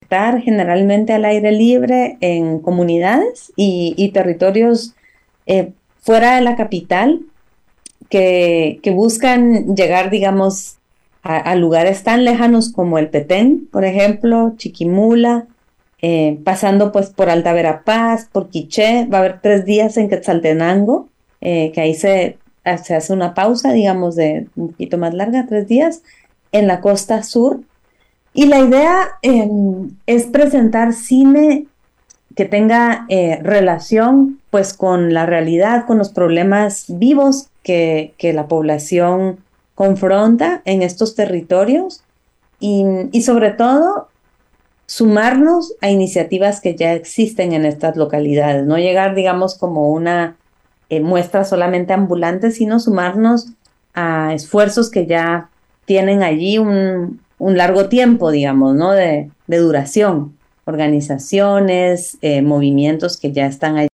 proyectar generalmente al aire libre en comunidades y territorios fuera de la capital que buscan llegar, digamos, a lugares tan lejanos como el Petén, por ejemplo, Chiquimula, pasando pues por Alta Verapaz, por Quiché. Va a haber 3 días en Quetzaltenango, que ahí se hace una pausa, digamos, de un poquito más larga, 3 días, en la costa sur. Y la idea es presentar cine que tenga relación pues con la realidad, con los problemas vivos que la población confronta en estos territorios y sobre todo sumarnos a iniciativas que ya existen en estas localidades, no llegar, digamos, como una muestra solamente ambulante, sino sumarnos a esfuerzos que ya tienen allí un largo tiempo, digamos, ¿no? De duración, organizaciones, movimientos que ya están allí